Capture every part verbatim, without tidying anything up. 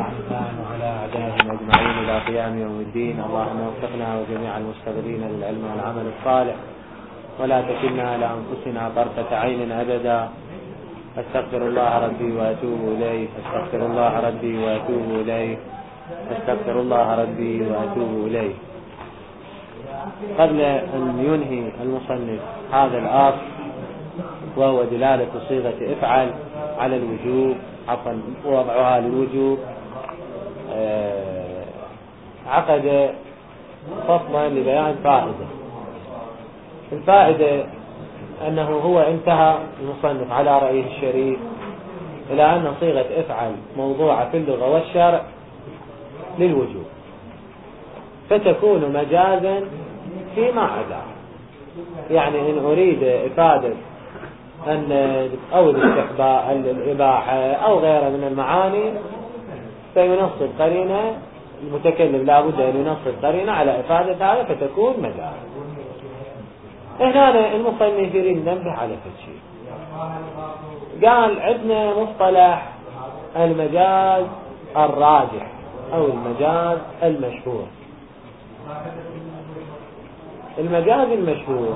وعلى أعدائهم أجمعين إلى قيام يوم الدين. اللهم وفقنا وجميع المستقبلين للعلم والعمل الصالح، ولا تكلنا إلى أنفسنا طرفة عين أبدا. أستغفر الله ربي وأتوب إليه، أستغفر الله ربي وأتوب إليه، أستغفر الله ربي وأتوب إليه. قبل أن ينهي المصنف هذا الأصل وهو دلالة صيغة افعل على الوجوب، عفوا وضعها للوجوب، عقد فصلا لبيان فائدة. الفائدة أنه هو انتهى المصنف على رأيه الشريف إلى أن صيغة افعل موضوعة في اللغة والشرع للوجوب، فتكون مجازا فيما عدا. يعني إن أريد إفادة أن أو الاستحباء الإباحة أو غيرها من المعاني فينصب قرينة، المتكلم لا بد أن ينصب قرينة على إفادة هذا فتكون مجاز. هنا المصنف يريد ننبه على شيء. قال عندنا مصطلح المجاز الراجح أو المجاز المشهور. المجاز المشهور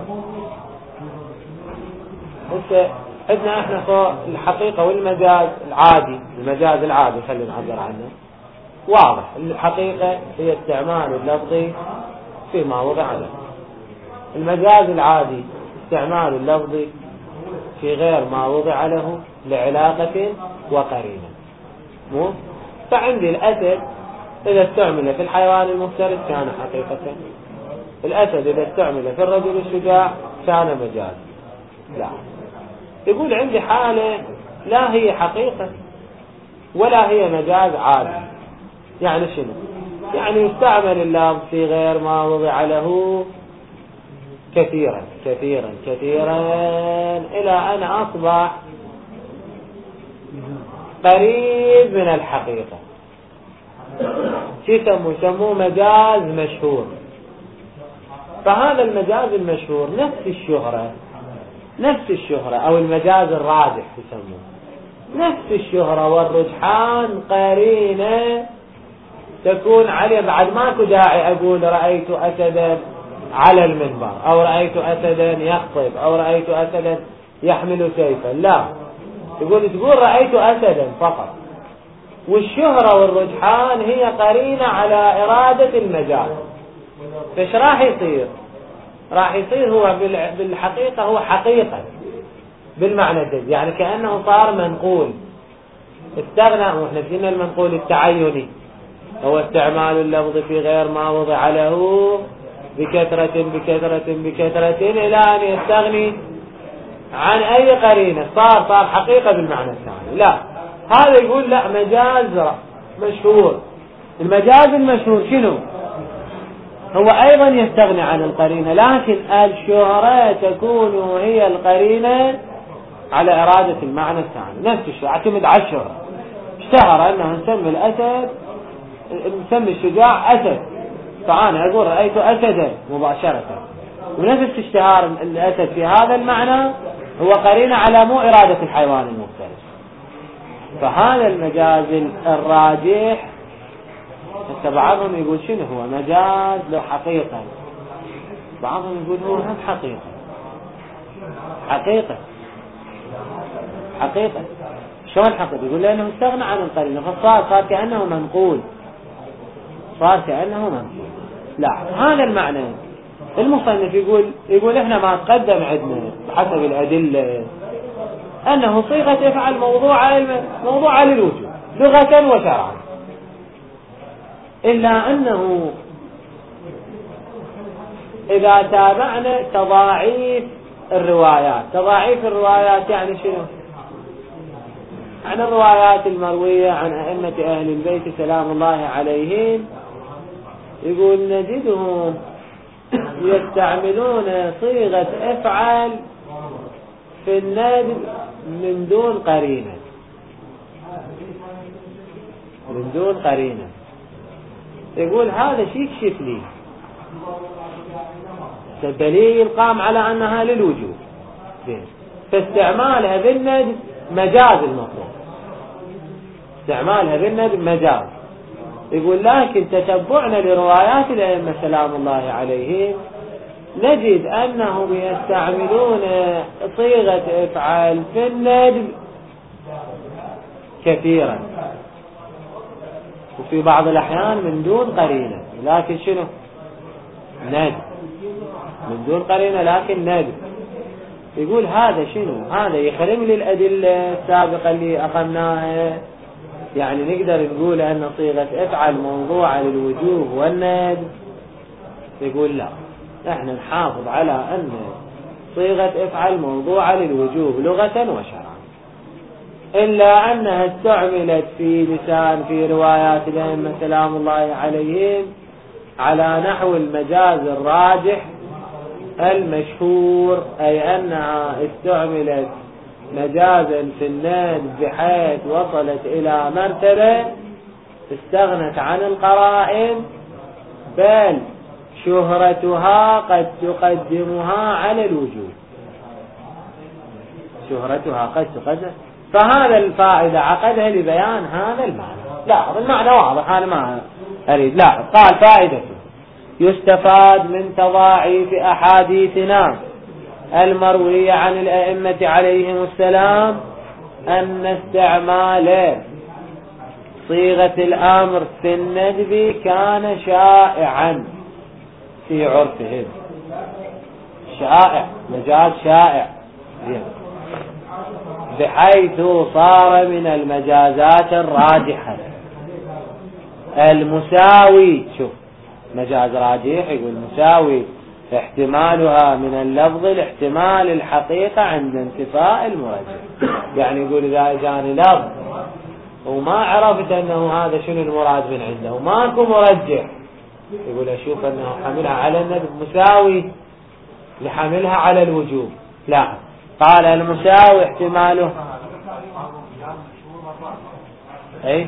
عندنا احنا فوق الحقيقة والمجاز العادي. المجاز العادي خلينا نعبر عنه واضح. الحقيقة هي استعمال اللفظي فيما وضع له. المجاز العادي استعمال اللفظي في غير ما وضع له لعلاقة وقرينة. مو فعندي الأسد إذا استعمل في الحيوان المفترس كان حقيقة، الأسد إذا استعمل في الرجل الشجاع كان مجاز. لا، يقول عندي حالة لا هي حقيقة ولا هي مجاز عادي. يعني شنو؟ يعني يستعمل اللفظ في غير ما وضع له كثيرا كثيرا كثيرا إلى أن أصبح قريب من الحقيقة. يسموه يسموه مجاز مشهور. فهذا المجاز المشهور نفس الشهرة نفس الشهرة أو المجاز الراجح يسموه نفس الشهرة والرجحان قرينة تكون عليه. بعد ماكو داعي أقول رأيت أسدا على المنبر أو رأيت أسدا يخطب أو رأيت أسدا يحمل سيفا. لا، يقول تقول رأيت أسدا فقط، والشهرة والرجحان هي قرينة على إرادة المجاز. فايش راح يصير؟ راح يصير هو بالحقيقة هو حقيقة بالمعنى ده، يعني كأنه صار منقول. استغنى، واحنا قلنا المنقول التعيني هو استعمال اللفظ في غير ما وضع له بكثرة بكثرة بكثرة إلى أن يستغني عن أي قرينة، صار صار حقيقة بالمعنى الثاني. لا، هذا يقول لا مجاز مشهور. المجاز المشهور شنو؟ هو أيضا يستغني عن القرينة، لكن الشهرة تكون هي القرينة على إرادة المعنى الثاني. نفس الشيء اعتمد على الشهرة. اشتهر أنه نسمي الأسد نسمي الشجاع أسد، فأنا أقول رأيت أسدا مباشرة. ونفس اشتهار الأسد في هذا المعنى هو قرينة على مو إرادة الحيوان المفترس. فهذا المجاز الراجح حتى بعضهم يقول شنو هو مجاز له حقيقة، بعضهم يقول هو هم حقيقة حقيقة حقيقة. شلون حقيقة؟ يقول لأنه استغنى عن القرينة فصار صار كأنه منقول صار كأنه منقول. لا، هذا المعنى المصنف يقول يقول احنا ما تقدم عندنا بحسب الأدلة أنه صيغة افعل موضوع موضوع للوجوب لغة وشرعا، إلا أنه إذا تابعنا تضاعيف الروايات. تضاعيف الروايات يعني شنو؟ عن الروايات المروية عن أئمة أهل البيت سلام الله عليهم، يقول نجدهم يستعملون صيغة افعل في الندب من دون قرينة من دون قرينة. يقول هذا شيء يكشف لي الدليل قام على أنها للوجوب، فاستعمالها بالندب مجاز. المطلوب استعمالها بالندب مجاز، يقول لكن تتبعنا لروايات الأئمة سلام الله عليهم نجد أنهم يستعملون صيغة افعل في الندب كثيرا، وفي بعض الأحيان من دون قرينة، لكن شنو ندب من دون قرينة لكن ندب. يقول هذا شنو؟ هذا يخرم لي الأدلة السابقة اللي أقمناها، يعني نقدر نقول أن صيغة افعل موضوعة للوجوب والندب. يقول لا، احنا نحافظ على أن صيغة افعل موضوعة للوجوب لغة وشرعا، إلا أنها استعملت في لسان في روايات الأئمة سلام الله عليهم على نحو المجاز الراجح المشهور، أي أنها استعملت مجازا في الندب بحيث وصلت إلى مرتبة استغنت عن القرائن، بل شهرتها قد تقدمها على الوجوب، شهرتها قد تقدم. فهذا الفائدة عقدها لبيان هذا المعنى. لا، المعنى واضح، أنا ما أريد. لا، قال فائدته يستفاد من تضاعيف أحاديثنا المروية عن الأئمة عليهم السلام أن استعمال صيغة الأمر في الندب كان شائعا في عرفهم، شائع، مجاز شائع، بحيث صار من المجازات الراجحة المساوي. شوف، مجاز راجح يقول مساوي احتمالها من اللفظ لاحتمال الحقيقة عند انتفاء المرجح. يعني يقول إذا جاني لفظ وما عرفت أنه هذا شنو المراد من عنده وماكو مرجح، يقول أشوف أنه حملها على الندب مساوي لحملها على الوجوب. لا، قال المساوي احتماله اي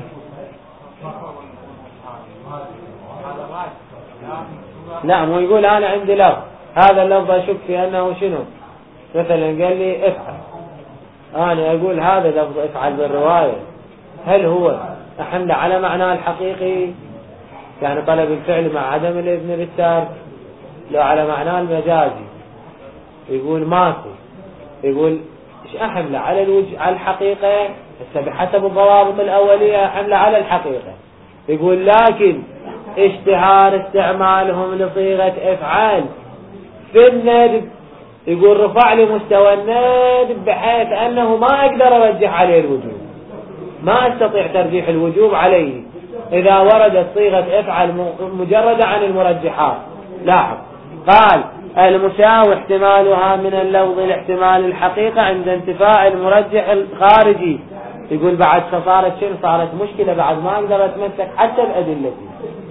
لا، مو يقول أنا عندي لفظ، هذا اللفظ أشك في أنه شنو، مثلا قال لي افعل، أنا أقول هذا لفظ افعل بالرواية، هل هو أحمله على معناه الحقيقي، يعني طلب الفعل مع عدم الإذن بالترك، لو على معناه المجازي يقول ماكو، يقول إيش أحمله على الوجه على الحقيقة، بحسب الضوابط الأولية أحمله على الحقيقة. يقول لكن اشتهار استعمالهم لصيغة افعال في الندب يقول رفع لي مستوى الندب بحيث أنه ما أقدر أرجح عليه الوجوب، ما أستطيع ترجيح الوجوب عليه إذا وردت صيغة افعل مجردة عن المرجحات. لاحظ، قال المساوي احتمالها من اللفظ لاحتمال الحقيقة عند انتفاء المرجح الخارجي. يقول بعد صارت شنو، صارت مشكلة، بعد ما أقدر أتمسك حتى بأدلتي،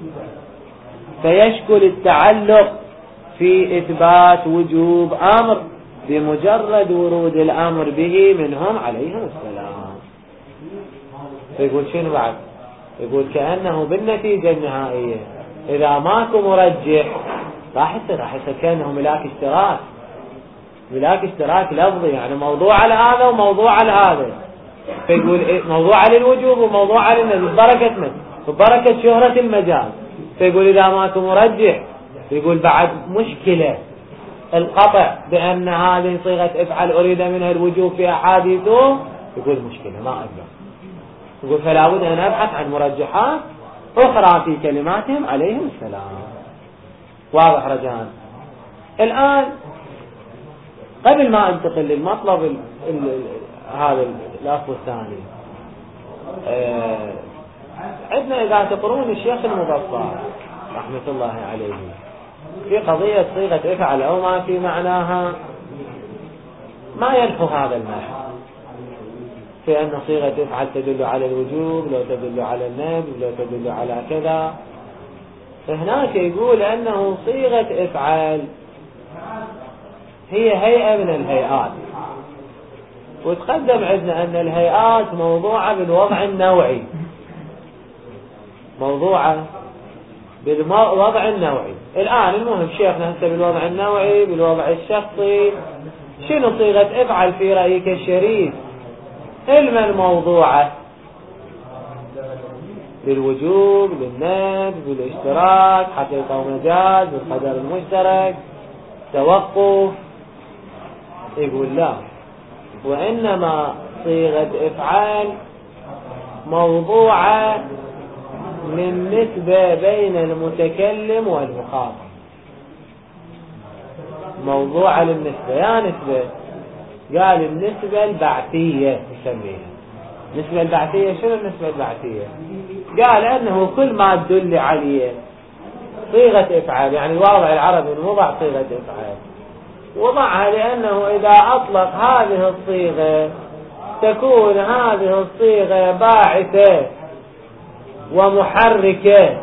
فيشكل التعلق في إثبات وجوب أمر بمجرد ورود الأمر به منهم عليهم السلام. فيقول شنو بعد، يقول كأنه بالنتيجة النهائية إذا ماكو مرجح راح يصير راح يصير كأنه ملاك اشتراك، ملاك اشتراك لفظي، يعني موضوع على هذا وموضوع على هذا. فيقول إيه، موضوع على الوجوب وموضوع على النبي ببركة من ببركة شهرة المجال. فيقول إذا ماكو مرجح يقول بعد مشكلة القطع بأن هذه صيغة افعل أريد منها الوجوب في أحاديثه، يقول مشكلة ما أقدر. يقول فلا بد أن أبحث عن مرجحات أخرى في كلماتهم عليهم السلام. واضح رجاء؟ الآن قبل ما أنتقل للمطلب ال ال ال هذا الأصل الثاني، آه عندنا إذا تقرون الشيخ المظفر رحمة الله عليه في قضية صيغة افعل أو ما في معناها ما ينفو هذا المعنى، في أن صيغة افعل تدل على الوجوب، لو تدل على الندب، لو تدل على كذا. فهناك يقول أنه صيغة افعل هي هيئة من الهيئات، وتقدم عندنا أن الهيئات موضوعة بالوضع النوعي، موضوعة بالوضع النوعي. الآن المهم شيخنا هسه بالوضع النوعي بالوضع الشخصي، شنو صيغة افعل في رأيك الشريف؟ علم الموضوعة للوجوب، للندب، للاشتراك، حقيقة ومجاز، بالقدر المشترك، توقف. يقول لا، وإنما صيغة افعال موضوعة للنسبة بين المتكلم والمخاطب، موضوعة للنسبة. يا نسبة، قال النسبة البعثية يسميها. النسبة البعثية شنو النسبة البعثية؟ قال أنه كل ما تدل عليه صيغة افعال، يعني الواضع العربي وضع صيغة افعال، وضعها لأنه إذا أطلق هذه الصيغة تكون هذه الصيغة باعثة ومحركة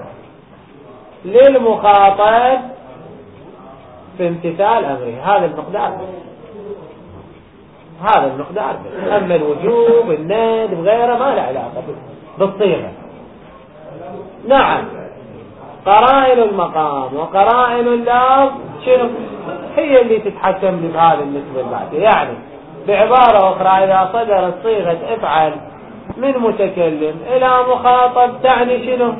للمخاطب في امتثال أمره. هذا المقدار بس، هذا المقدار بس. أما الوجوب، الندب، غيره ما له علاقة بالصيغة. نعم، قرائن المقام وقرائن اللفظ شنو هي اللي تتحكم بهذه النسبة البعثية. يعني بعبارة أخرى، إذا صدرت صيغة افعل من متكلم إلى مخاطب تعني شنو؟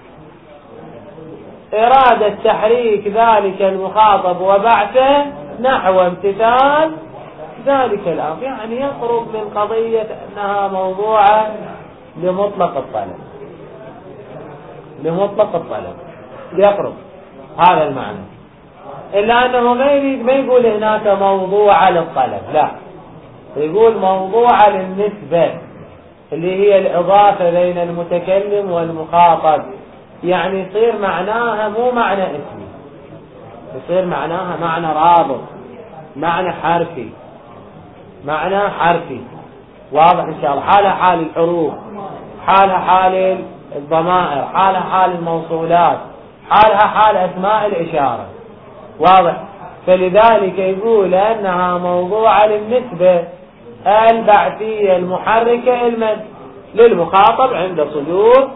إرادة تحريك ذلك المخاطب وبعثه نحو امتثال ذلك الأمر، يعني يقرب من قضية أنها موضوعة لمطلق الطلب، لمطلق الطلب يقرب هذا المعنى. إلا أنه ما يقول هناك موضوعة للطلب، لا، يقول موضوعة للنسبة اللي هي الإضافة بين المتكلم والمخاطب، يعني يصير معناها مو معنى اسمي، يصير معناها معنى رابط، معنى حرفي، معنى حرفي واضح إن شاء الله. حالها حال الحروف، حالها حال الضمائر، حالها حال الموصولات، حالها حال أسماء الإشارة، واضح. فلذلك يقول أنها موضوعة للنسبة البعثية المحركة المد للمخاطب عند صدور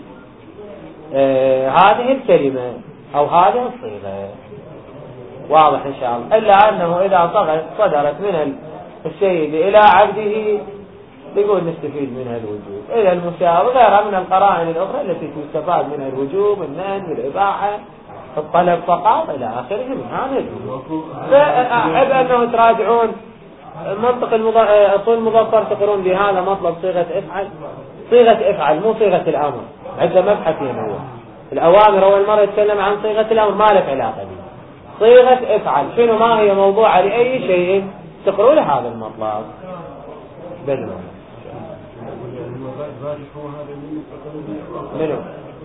آه هذه الكلمة أو هذه الصيغة، واضح إن شاء الله. إلا أنه إذا صدرت من السيد إلى عبده يقول نستفيد منها الوجوب إلى المساوي، غيرها من القرائن الأخرى التي تستفاد منها الوجوب، الندب، الإباحة، الطلب فقط إلى آخره من هذا الوجوب. فأحب أنه تراجعون منطق أصول المظفر تقرون بهذا مطلب صيغة افعل. صيغة افعل مو صيغة الأمر، عند مبحثين هو الأوامر. أول مرة يتكلم عن صيغة الأمر ما له علاقة به. صيغة افعل شنو، ما هي موضوعة لأي شيء تقروا له هذا المطلب بالمعنى. منو؟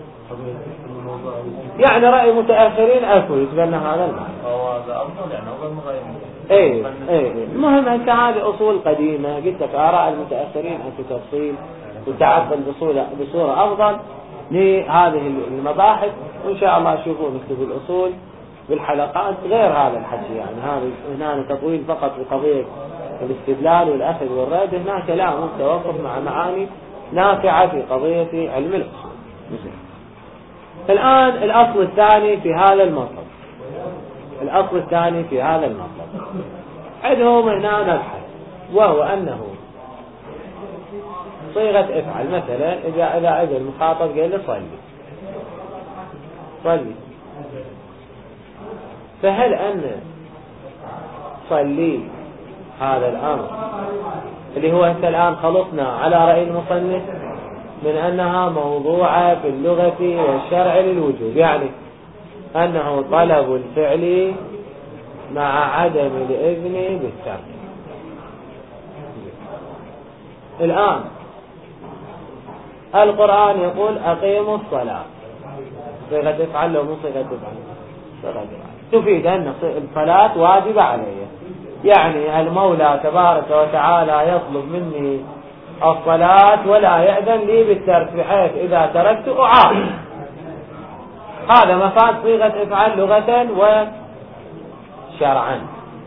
يعني رأي متأخرين أكو يتبنى هذا المعنى. هذا أفضل يعني أول مغاير. ايه ايه المهم انت هذه اصول قديمة، قلت لك آراء المتأخرين أن تفصيل وتعقل بصورة بصورة أفضل لهذه المباحث. وإن شاء الله شوفوا نكتب الأصول بالحلقات غير هذا الحكي. يعني هذا هنا تطويل فقط بقضية الاستدلال والأخذ والرد، هناك لا توقف مع معاني نافعة في قضية علم الأصول. الآن الأصل الثاني في هذا المطلب، الأصل الثاني في هذا المطلب عندهم هنا نبحث، وهو أنه صيغة افعل مثلا إذا إذا إذا المخاطب قال له صلي صلي، فهل أن صلي هذا الأمر اللي هو أنت الآن خلصنا على رأي المصنف من أنها موضوعة في اللغة والشرع للوجوب، يعني أنه طلب الفعل مع عدم الإذن بالترك. الآن القرآن يقول أقيموا الصلاة، صيغة افعل لو مو صيغة افعل، صيغة افعل تفيد أن الصلاة واجبة عليه، يعني المولى تبارك وتعالى يطلب مني الصلاة ولا يأذن لي بالترك، بحيث إذا تركت أعاقب. هذا مفاد صيغة افعل لغة وشرعا.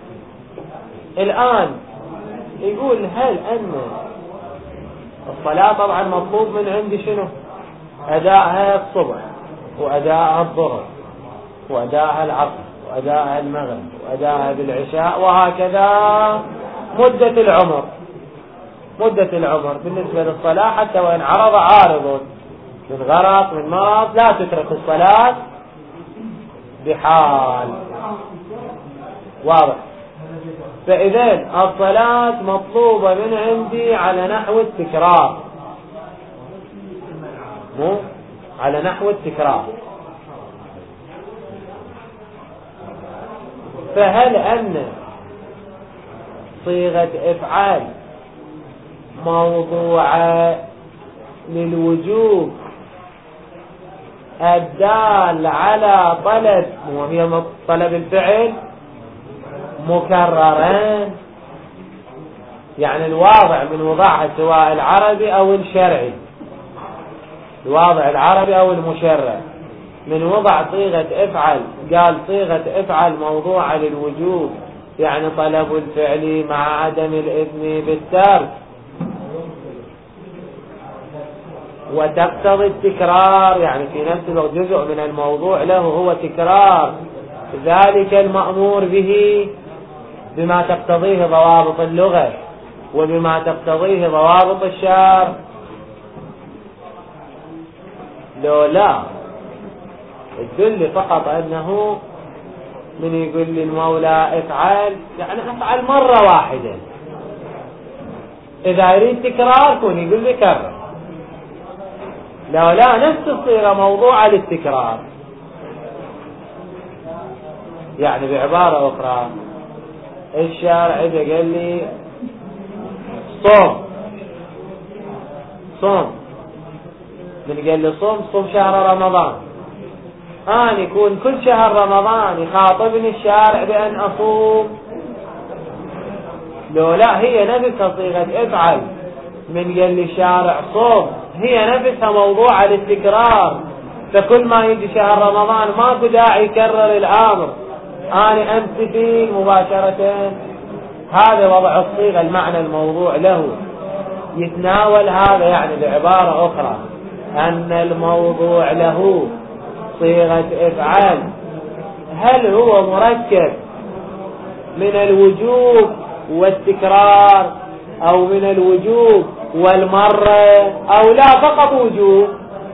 الآن يقول هل أن الصلاة طبعا مطلوب من عندي شنو؟ أداءها الصبح وأداءها الظهر وأداءها العصر وأداءها المغرب وأداءها بالعشاء، وهكذا مدة العمر. مدة العمر بالنسبة للصلاة حتى وإن عرض عارض من غرق من مرض لا تترك الصلاة بحال. واضح؟ فإذن الصلاة مطلوبة من عندي على نحو التكرار، مو على نحو التكرار. فهل أن صيغة افعال موضوعة للوجوب الدال على طلب، وهي طلب الفعل، مكرران، يعني الواضع من وضعها سواء العربي أو الشرعي، الواضع العربي أو المشرع من وضع صيغة افعل، قال صيغة افعل موضوعة للوجوب يعني طلب الفعل مع عدم الإذن بالترك، وتقتضي التكرار، يعني في نفس الوقت جزء من الموضوع له هو تكرار ذلك المأمور به بما تقتضيه ضوابط اللغة وبما تقتضيه ضوابط الشرع. لو لا الدل فقط أنه من يقول لي المولى افعل يعني افعل مرة واحدة، إذا يريد تكرار كون يقول لي كرر. لو لا نفس الصيغة موضوعة للتكرار، يعني بعبارة أخرى الشارع إذا قال لي صوم صوم، من قال لي صوم صوم شهر رمضان، أنا يكون كل شهر رمضان يخاطبني الشارع بأن أصوم. لو لا هي نفسها صيغة افعل من قال لي الشارع صوم، هي نفسها موضوعة للتكرار، فكل ما يجي شهر رمضان ماكو داعي يكرر الأمر، أنا أمسي فيه مباشرة. هذا وضع الصيغة المعنى الموضوع له يتناول هذا، يعني بعبارة أخرى أن الموضوع له صيغة افعال هل هو مركب من الوجوب والتكرار أو من الوجوب والمرة، أو لا فقط وجوب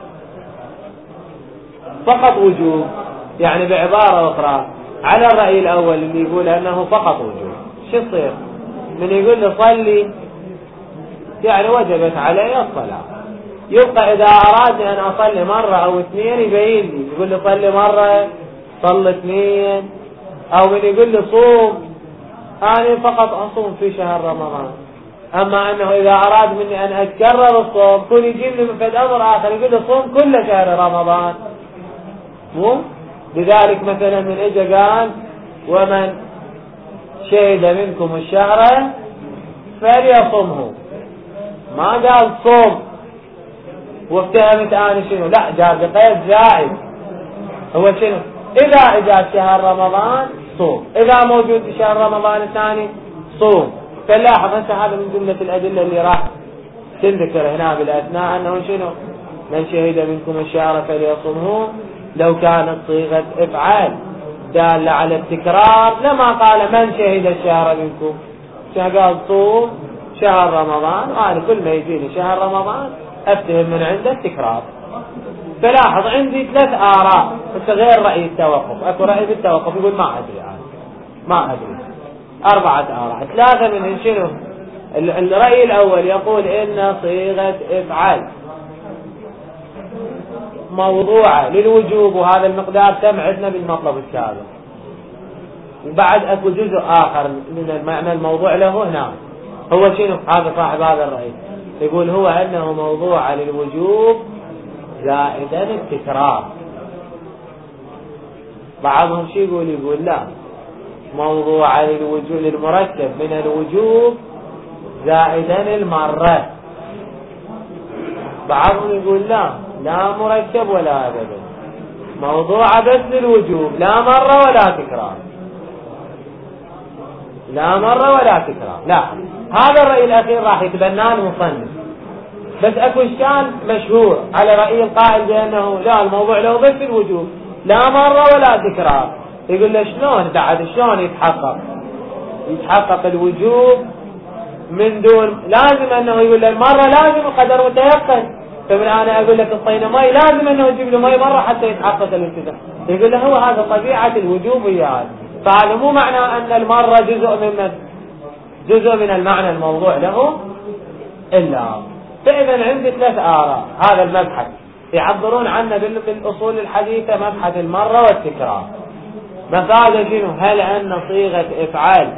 فقط وجوب. يعني بعبارة أخرى على الرأي الأول اللي يقول أنه فقط وجوب، شو يصير؟ من يقول لي صلي يعني وجبت علي الصلاة، يبقى إذا أرادني أن أصلي مرة أو اثنين يبين لي، يقول لي صلي مرة صل اثنين، أو من يقول لي صوم أنا فقط أصوم في شهر رمضان. أما أنه إذا أراد مني أن أتكرر الصوم كل يجيب لي من أمر آخر يقول لي صوم كل شهر رمضان، مو لذلك مثلا من إجا قال ومن شهد منكم الشهر فليصمه، ما قال صوم وافتهمت أنا شنو، لا جاء بقيد زائد، هو شنو إذا إذا شهر رمضان صوم، إذا موجود في شهر رمضان الثاني صوم. فلاحظ أنت هذا من جملة الأدلة اللي راح تذكر هنا بالأثناء أنه شنو من شهد منكم الشهر فليصمه. لو كانت صيغة افعال دالة على التكرار لما قال من شهد الشهر منكم، قال صوم شهر رمضان، وأنا كل ما يجيني شهر رمضان أفتهم من عنده التكرار. فلاحظ عندي ثلاث آراء بس غير رأي التوقف، أكو رأي بالتوقف يقول ما أدري أنا ما أدري، أربعة آراء ثلاثة منهم شنو؟ الرأي الأول يقول إن صيغة افعال موضوعة للوجوب وهذا المقدار تم عندنا بالمطلب السابق. وبعد أكو جزء آخر من المعنى الموضوع له هنا هو شنو؟ هذا صاحب هذا الرأي يقول هو أنه موضوع للوجوب زائدا التكرار. بعضهم شي يقول يقول لا موضوع للوجوب للمركب من الوجوب زائدا المرة. بعضهم يقول لا لا مركب ولا أبدا، موضوع بس للوجوب لا مرة ولا تكرار، لا مرة ولا تكرار. لا هذا الرأي الأخير راح يتبناه المصنف، بس أكو إشكال مشهور على رأي القائل بأنه لا الموضوع له بس الوجوب لا مرة ولا تكرار. يقول له شلون بعد شلون يتحقق يتحقق الوجوب من دون لازم أنه يقول له المرة لازم القدر متيقن، طيب انا اقول لك الطين مي لازم انه يجيب له مي مره حتى يتحقق الانتفاع. يقول له هو هذا طبيعه الوجوب هي هذا. فهذا مو معنى ان المره جزء من جزء من المعنى الموضوع له الا. فاذا عندي ثلاث اراء. هذا المبحث يعبرون عنه بالاصول الحديثه مبحث المره والتكرار. مفاده شنو؟ هل ان صيغه افعال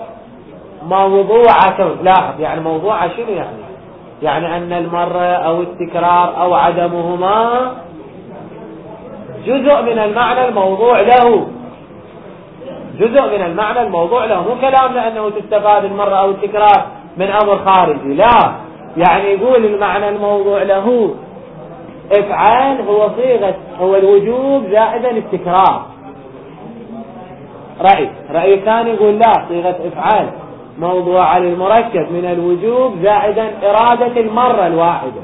موضوعه، لاحظ يعني موضوعه شنو يعني؟ يعني أن المرة أو التكرار أو عدمهما جزء من المعنى الموضوع له، جزء من المعنى الموضوع له. مو كلام لأنه تستفاد المرة أو التكرار من أمر خارجي، لا، يعني يقول المعنى الموضوع له افعال هو صيغة، هو الوجوب زائدا التكرار. رأي رأي ثاني يقول لا، صيغة افعال موضوع للمركب من الوجوب زائدا إرادة المرة الواحدة.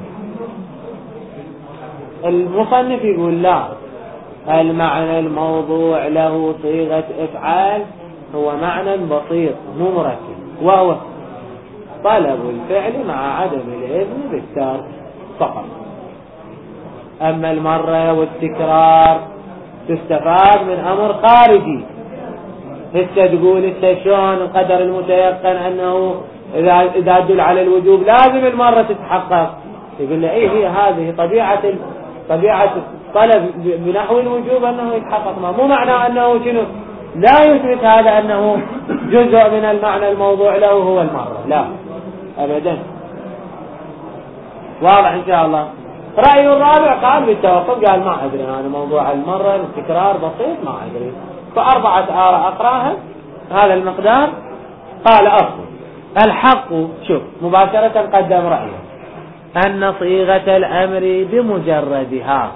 المصنف يقول لا، المعنى الموضوع له صيغة افعال هو معنى بسيط مو مركب، وهو طلب الفعل مع عدم الإذن بالترك فقط. أما المرة والتكرار تستفاد من أمر خارجي. هسه تقول هسه شلون القدر المتيقن أنه إذا إذا دل على الوجوب لازم المرة تتحقق. يقول له إيه، هي هذه طبيعة طبيعة الطلب بنحو الوجوب أنه يتحقق. ما مو معنى أنه شنو لا يثبت هذا أنه جزء من المعنى الموضوع له هو المرة، لا أبدا. واضح إن شاء الله. رأي الرابع قال بالتوقف، قال ما أدري أنا موضوع المرة التكرار بسيط ما أدري، فأربعة آراء أقراها هذا المقدار. قال أصل الحق، شوف مباشرة قدم رأيه أن صيغة الأمر بمجردها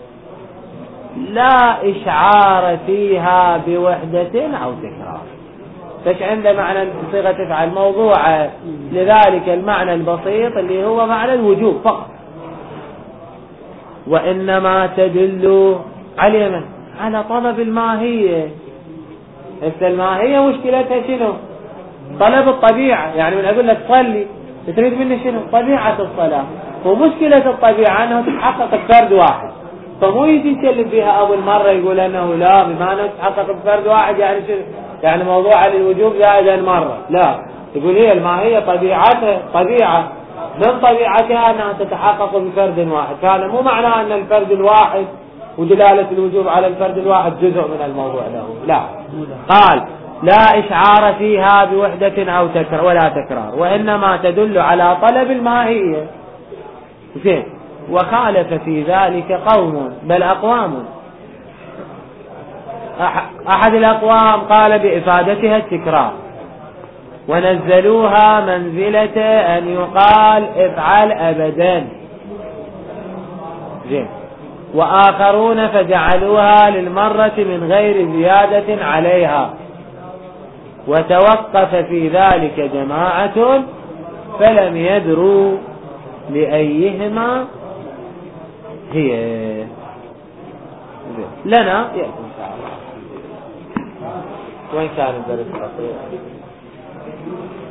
لا إشعار فيها بوحدة أو تكرار. فش عنده معنى صيغة تفعل موضوعة لذلك المعنى البسيط اللي هو معنى الوجوب فقط، وإنما تدل على من؟ على طلب الماهية. بس الماهية مشكلتها شنو؟ طلب الطبيعة. يعني من أقول لك صلي تريد مني شنو؟ طبيعة الصلاة. ومشكلة الطبيعة أنه تتحقق بفرد واحد، فمو يجي يسلم فيها أول مرة يقول أنه لا، بما أنه تتحقق بفرد واحد يعني شنو؟ يعني موضوع للوجوب زائدا مرة، لا، يقول هي الماهية طبيعتها طبيعة من طبيعتها أنها تتحقق بفرد واحد. فهذا مو معناه أن الفرد الواحد ودلالة الوجوب على الفرد الواحد جزء من الموضوع له، لا. قال لا إشعار فيها بوحدة أو تكرار ولا تكرار، وإنما تدل على طلب الماهية. زين. وخالف في ذلك قوم بل أقوام. أحد الأقوام قال بإفادتها التكرار ونزلوها منزلة أن يقال افعل أبدا. زين. وآخرون فجعلوها للمرة من غير زيادة عليها، وتوقف في ذلك جماعة فلم يدروا لأيهما هي. لنا يأتي إن شاء الله. وين كان الدرس الأخير؟